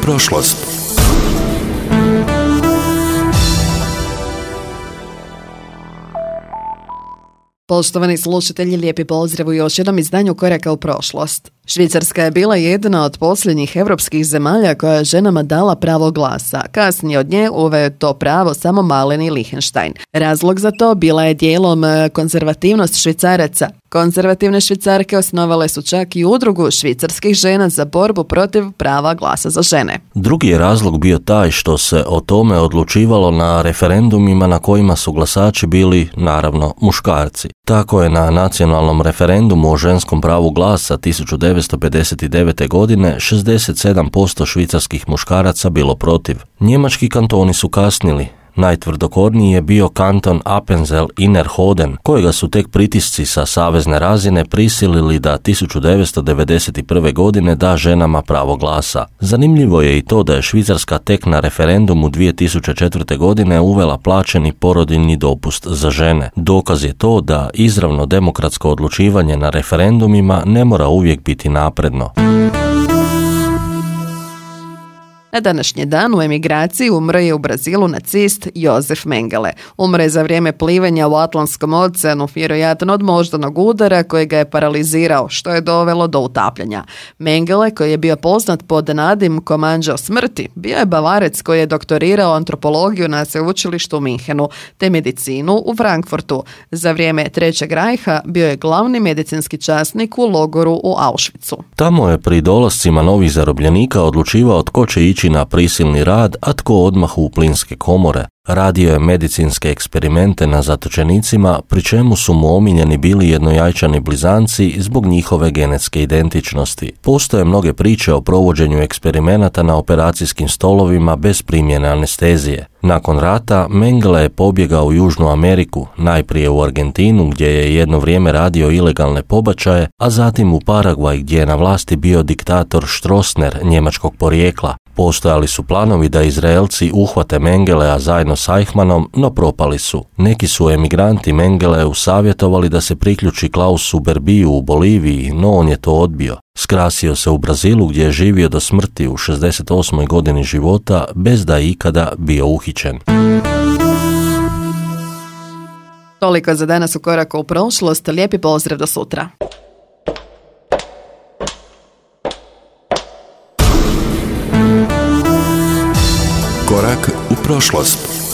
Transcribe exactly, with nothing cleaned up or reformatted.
prošlost. Poštovani slušatelji, lijepi pozdrav u još jednom izdanju Koraka u prošlost. Švicarska je bila jedna od posljednjih europskih zemalja koja je ženama dala pravo glasa. Kasnije od nje uveo je to pravo samo maleni Liechtenstein. Razlog za to bila je dijelom konzervativnost Švicaraca. Konzervativne Švicarke osnovale su čak i udrugu švicarskih žena za borbu protiv prava glasa za žene. Drugi je razlog bio taj što se o tome odlučivalo na referendumima na kojima su glasači bili, naravno, muškarci. Tako je na nacionalnom referendumu o ženskom pravu glasa tisuću devetsto pedeset devete. godine šezdeset sedam posto švicarskih muškaraca bilo protiv. Njemački kantoni su kasnili. Najtvrdokorniji je bio kanton Appenzell-Innerrhoden, kojega su tek pritisci sa savezne razine prisilili da tisuću devetsto devedeset prve. godine da ženama pravo glasa. Zanimljivo je i to da je Švicarska tek na referendumu dvije tisuće četvrte. godine uvela plaćeni porodiljni dopust za žene. Dokaz je to da izravno demokratsko odlučivanje na referendumima ne mora uvijek biti napredno. Na današnji dan u emigraciji umro je u Brazilu nacist Josef Mengele. Umro je za vrijeme plivanja u Atlantskom oceanu, vjerojatno od moždanog udara koji ga je paralizirao, što je dovelo do utapljanja. Mengele, koji je bio poznat pod nadimkom Anđeo smrti, bio je Bavarec koji je doktorirao antropologiju na sveučilištu u Minhenu te medicinu u Frankfurtu. Za vrijeme Trećeg rajha bio je glavni medicinski časnik u logoru u Auschwitzu. Tamo je pri dolascima novih zarobljenika odlučivao tko će ići na prisilni rad, a tko odmah u plinske komore. Radio je medicinske eksperimente na zatočenicima, pri čemu su mu omiljeni bili jednojajčani blizanci zbog njihove genetske identičnosti. Postoje mnoge priče o provođenju eksperimenata na operacijskim stolovima bez primjene anestezije. Nakon rata, Mengele je pobjegao u Južnu Ameriku, najprije u Argentinu gdje je jedno vrijeme radio ilegalne pobačaje, a zatim u Paragvaj gdje je na vlasti bio diktator Stroessner njemačkog porijekla. Postojali su planovi da Izraelci uhvate Mengelea zajedno s Eichmannom, no propali su. Neki su emigranti Mengeleu savjetovali da se priključi Klausu Berbiju u Boliviji, no on je to odbio. Skrasio se u Brazilu gdje je živio do smrti u šezdeset osmoj. godini života bez da je ikada bio uhićen. Toliko za danas u Koraku u prošlost. Lijepi pozdrav do sutra. Korak u prošlost.